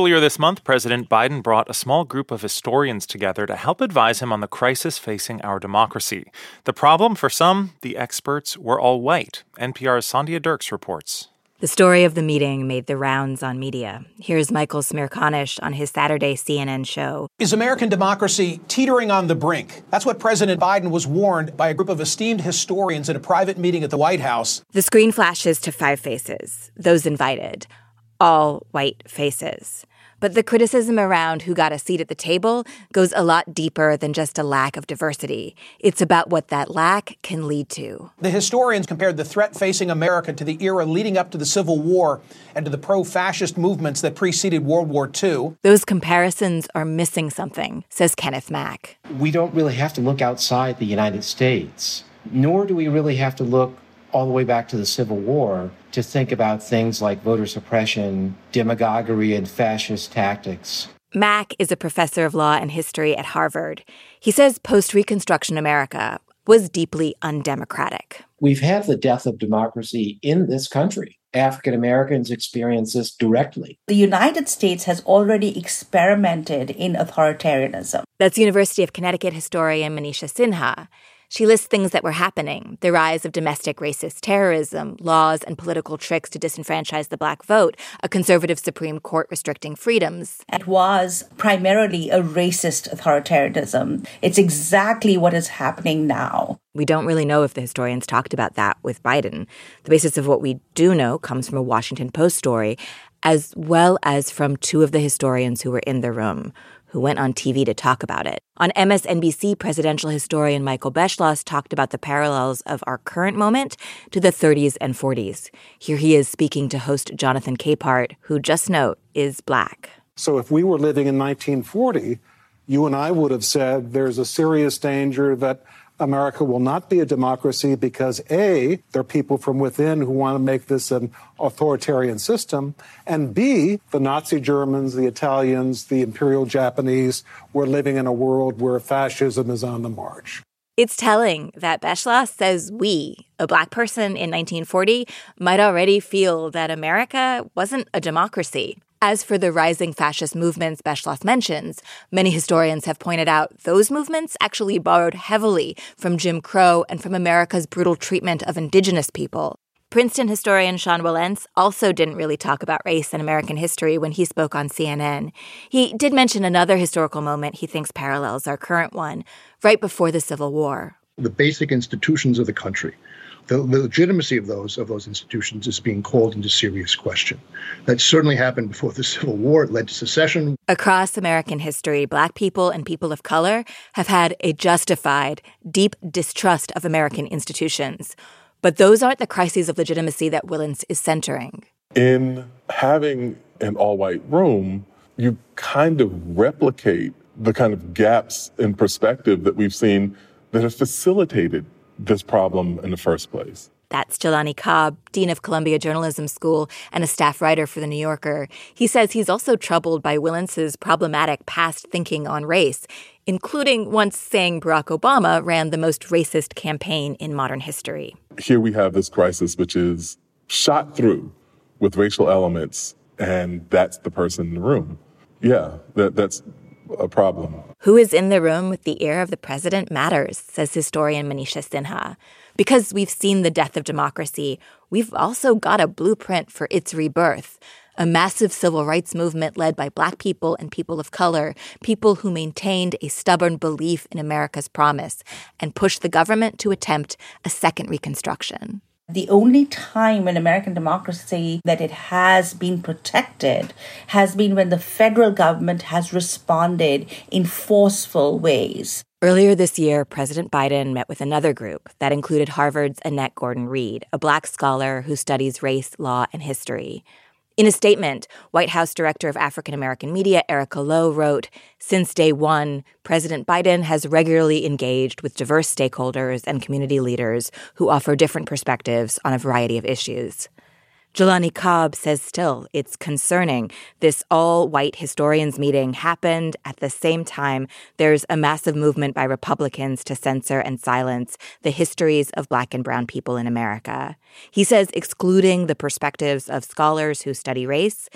Earlier this month, President Biden brought a small group of historians together to help advise him on the crisis facing our democracy. The problem for some, the experts, were all white. NPR's Sandhya Dirks reports. The story of the meeting made the rounds on media. Here's Michael Smirkanish on his Saturday CNN show. Is American democracy teetering on the brink? That's what President Biden was warned by a group of esteemed historians at a private meeting at the White House. The screen flashes to 5 faces, those invited. All white faces. But the criticism around who got a seat at the table goes a lot deeper than just a lack of diversity. It's about what that lack can lead to. The historians compared the threat facing America to the era leading up to the Civil War and to the pro-fascist movements that preceded World War II. Those comparisons are missing something, says Kenneth Mack. We don't really have to look outside the United States, nor do we really have to look all the way back to the Civil War to think about things like voter suppression, demagoguery, and fascist tactics. Mack is a professor of law and history at Harvard. He says post-Reconstruction America was deeply undemocratic. We've had the death of democracy in this country. African Americans experience this directly. The United States has already experimented in authoritarianism. That's University of Connecticut historian Manisha Sinha. She lists things that were happening: the rise of domestic racist terrorism, laws and political tricks to disenfranchise the black vote, a conservative Supreme Court restricting freedoms. It was primarily a racist authoritarianism. It's exactly what is happening now. We don't really know if the historians talked about that with Biden. The basis of what we do know comes from a Washington Post story, as well as from 2 of the historians who were in the room, who went on TV to talk about it. On MSNBC, presidential historian Michael Beschloss talked about the parallels of our current moment to the 30s and 40s. Here he is speaking to host Jonathan Capehart, who, just note, is black. So if we were living in 1940, you and I would have said there's a serious danger that America will not be a democracy because, A, there are people from within who want to make this an authoritarian system, and B, the Nazi Germans, the Italians, the Imperial Japanese were living in a world where fascism is on the march. It's telling that Beschloss says we, a black person in 1940, might already feel that America wasn't a democracy. As for the rising fascist movements Beschloss mentions, many historians have pointed out those movements actually borrowed heavily from Jim Crow and from America's brutal treatment of indigenous people. Princeton historian Sean Wilentz also didn't really talk about race in American history when he spoke on CNN. He did mention another historical moment he thinks parallels our current one, right before the Civil War. The basic institutions of the country, the legitimacy of those institutions is being called into serious question. That certainly happened before the Civil War. It led to secession. Across American history, black people and people of color have had a justified, deep distrust of American institutions. But those aren't the crises of legitimacy that Wilentz is centering. In having an all-white room, you kind of replicate the kind of gaps in perspective that we've seen that have facilitated this problem in the first place. That's Jelani Cobb, dean of Columbia Journalism School and a staff writer for The New Yorker. He says he's also troubled by Wilentz's problematic past thinking on race, including once saying Barack Obama ran the most racist campaign in modern history. Here we have this crisis which is shot through with racial elements, and that's the person in the room. Yeah, that's a problem. Who is in the room with the ear of the president matters, says historian Manisha Sinha. Because we've seen the death of democracy, we've also got a blueprint for its rebirth. A massive civil rights movement led by black people and people of color, people who maintained a stubborn belief in America's promise and pushed the government to attempt a second Reconstruction. The only time in American democracy that it has been protected has been when the federal government has responded in forceful ways. Earlier this year, President Biden met with another group that included Harvard's Annette Gordon-Reed, a black scholar who studies race, law, and history. In a statement, White House Director of African American Media Erica Lowe wrote, "Since day one, President Biden has regularly engaged with diverse stakeholders and community leaders who offer different perspectives on a variety of issues." Jelani Cobb says still it's concerning. This all-white historians meeting happened at the same time there's a massive movement by Republicans to censor and silence the histories of black and brown people in America. He says excluding the perspectives of scholars who study race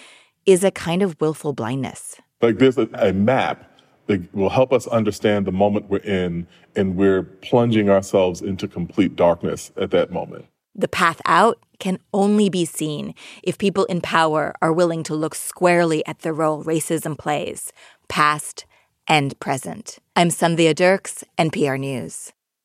is a kind of willful blindness. Like there's a map that will help us understand the moment we're in, and we're plunging ourselves into complete darkness at that moment. The path out can only be seen if people in power are willing to look squarely at the role racism plays, past and present. I'm Sandhya Dirks, NPR News.